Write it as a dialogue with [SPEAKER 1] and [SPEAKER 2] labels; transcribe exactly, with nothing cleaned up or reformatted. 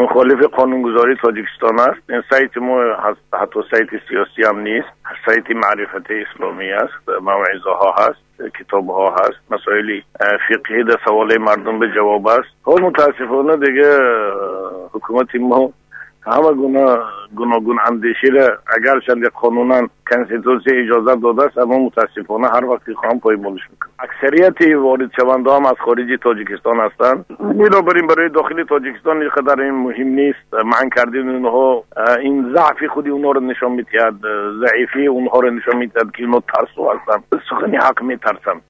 [SPEAKER 1] مخالف قانونگذاری تاجیکستان است. این سایت ما حتی سایت سیاسی هم نیست، سایت معرفت اسلامی است، موعظه ها هست، کتاب ها هست، مسائل فقهی در سوال مردم به جواب است. حال متاسفانه دیگه حکومت ما همه گناه گناگون اندیشی را اگر چند قانونا کنستیتوسی اجازه داده است، اما متاسفانه هر وقت خواهم پایمالش میکنه. اکثریت وارد شونده هم از خارج تاجیکستان هستند. بنابراین برای داخل تاجیکستان اینقدر این مهم نیست. معنی کردن اونها این ضعف خودی اونها رو نشان میدهد، ضعیفی اونها رو نشان میدهد که اونها ترسو هستند. سخنی حق میترسند.